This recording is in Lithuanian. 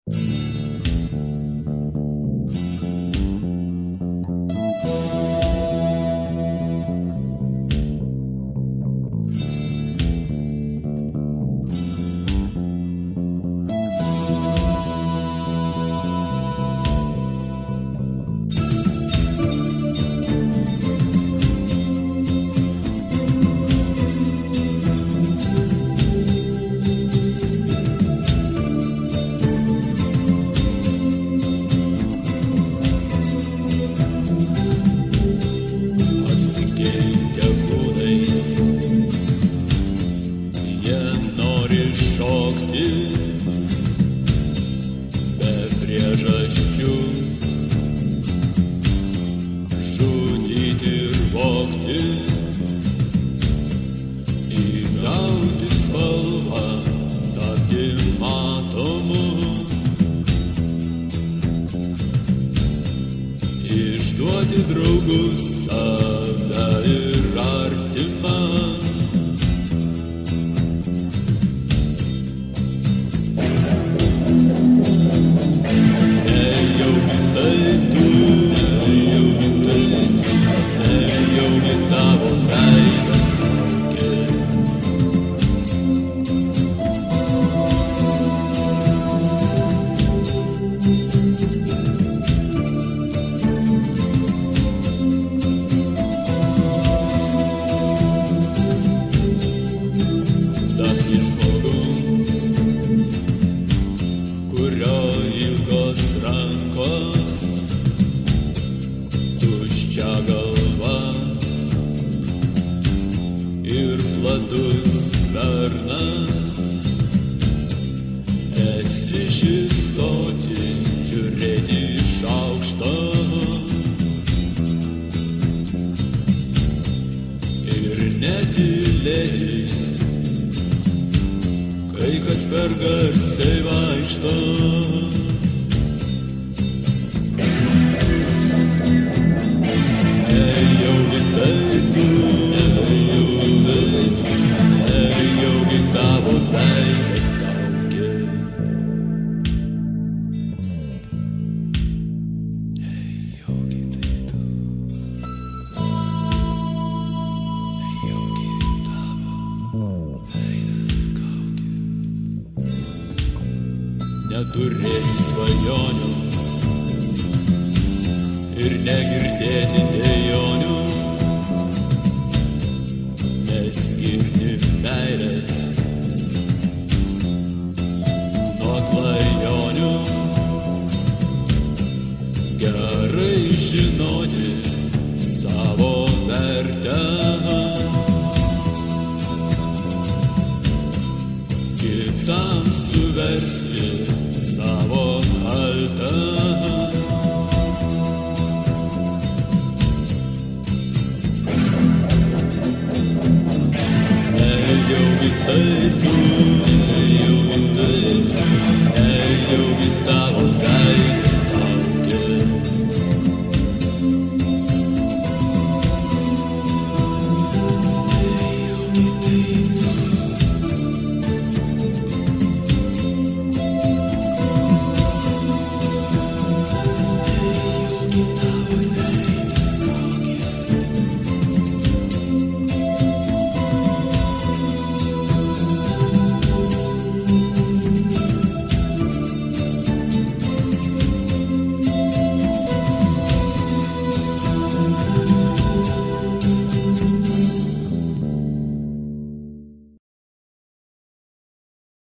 Išduoti draugus, save ir artimą. Nejaugi tai tu, nejaugi tavo veidas kaukė. Platus sparnas, esi šypsoti, žiūrėti iš aukšto ir netylėti, kai kas per garsiai vaikšto. Nejaugi tai tu, nejaugi tavo veidas kaukė. Nejaugi tai tu, nejaugi tavo veidas kaukė. Neturėti svajonių ir negirdėti dejonių, neskirti meilės nuo klajonių, gerai žinoti savo vertę.